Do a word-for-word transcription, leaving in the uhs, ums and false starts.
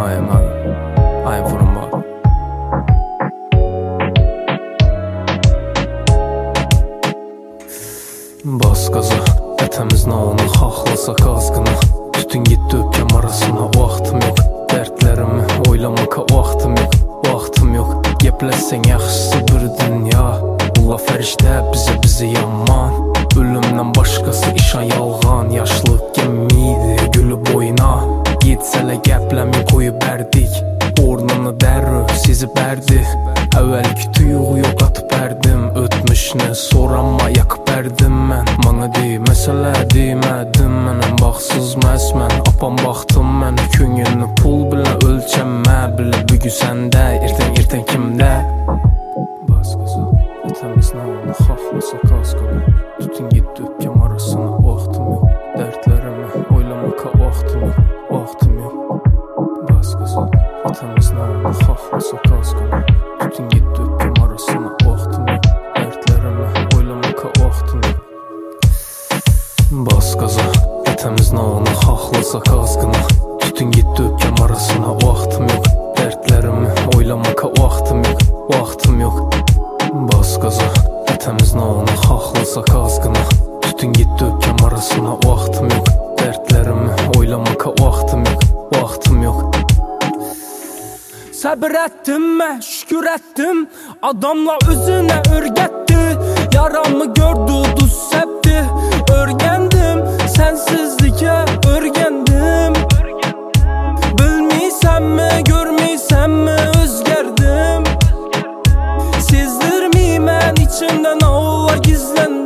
I am, I am from Bak. Bas gaza, etemiz naonu, haxlasa qazgını. Tütün gitti öpkem arasına, vaxtım yok. Dertlerimi oylamaka vaxtım yok, vaxtım yok. Gepləsən yaxşısı bir dünya. Allah fərişdə bizə bizi yaman. Ölümdən başqası işan yalğan. Yaşlıq gemiydi gülü boyuna. Yetsələ gəpləmi qoyub bərdik. Ornunu dərrü sizi bərdi. Əvvəlki tuyuğu yox atıb bərdim. Ötmüşünə soranma yakıb bərdim mən. Mana deyməsələ demədim mənəm. Baxsız məsmən apam baxdım mən. Köngünü pul bilə ölçəmə bilə. Bügü səndə ertən ertən kimdə. Bas qızı etəmiz naonu, xaxlasa qazqını. Tütün gitti öpkem arasına, vaxtım yox. Dərdlərimi oylamaka vaxtım yox, vaxtım yox. Bas qızı etəmiz naonu, xaxlasa qazqını. Tütün gitti öpkem arasına, vaxtım yox. Dərdlərimi oylamaka vaxtım yox. Bas qızı etəmiz naonu, xaxlasa qazqını. Tütün gitti öpkem arasına, vaxtım yox. Dərdlərimi oylamaka vaxtım yox, vaxtım yox. Bas qızı etəmiz naonu, xaxlasa qazqını. Tütün gitti öpkem arasına, vaxtım yox. Dərdlərimi oylamaka vaxtım yox, vaxtım yox. Səbir etdim mən, şükür etdim. Adamla özünə örgətdi. Yaramı gördü, duz səpdi. Örgəndim, sənsizlikə örgəndim. Bilmiysənmi, görmiysənmi özgərdim. Sezdirmi mən içimdən ağlar gizləndim.